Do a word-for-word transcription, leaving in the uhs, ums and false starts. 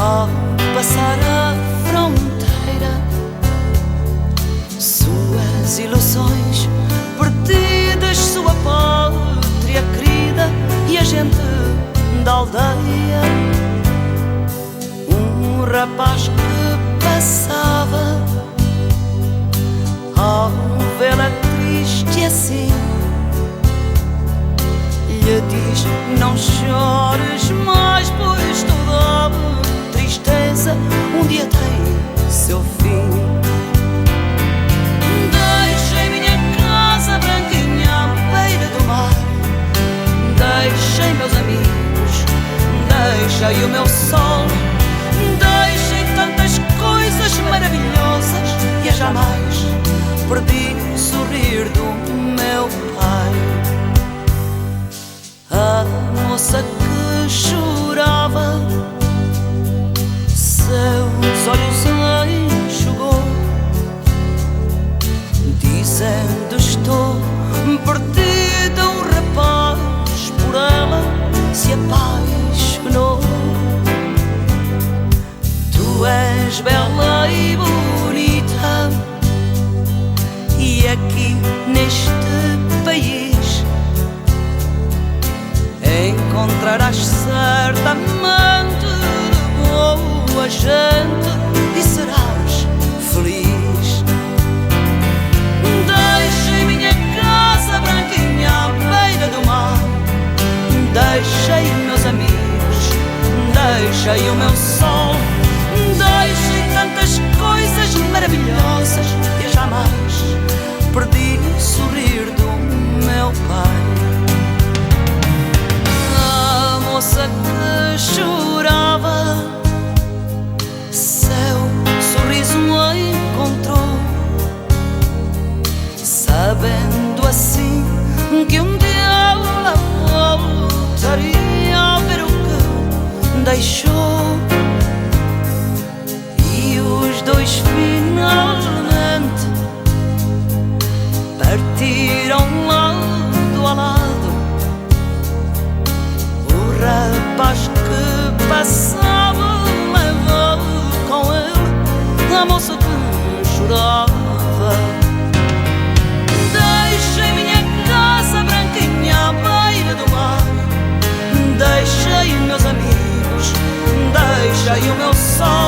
Ao passar a fronteira, suas ilusões perdidas, sua pátria querida e a gente da aldeia. Um rapaz que passava, ao vê-la triste assim, lhe diz: não chores mais, pois toda tristeza um dia tem seu fim. Deixei minha casa branquinha à beira do mar, deixei meus amigos, deixei o meu sol, deixei tantas coisas maravilhosas e a jamais perdi o sorrir do meu pai. A moça que chorava, seus olhos enxugou, dizendo: estou perdida. O rapaz por ela se apaixonou. Tu és bela e bonita, e aqui neste país encontrarás certamente de boa gente e serás feliz. Deixei minha casa branquinha à beira do mar, deixei meus amigos, deixei o meu sol, deixei tantas coisas maravilhosas e jamais perdi o sorrir do meu pai. A moça que chorava, seu sorriso encontrou, sabendo assim que um dia ela voltaria a ver o que deixou. E os dois finalmente partiram lado a lado. O rapaz que passava levou com ele a moça que chorava. Deixei minha casa branquinha à beira do mar, deixei meus amigos, deixei o meu sol,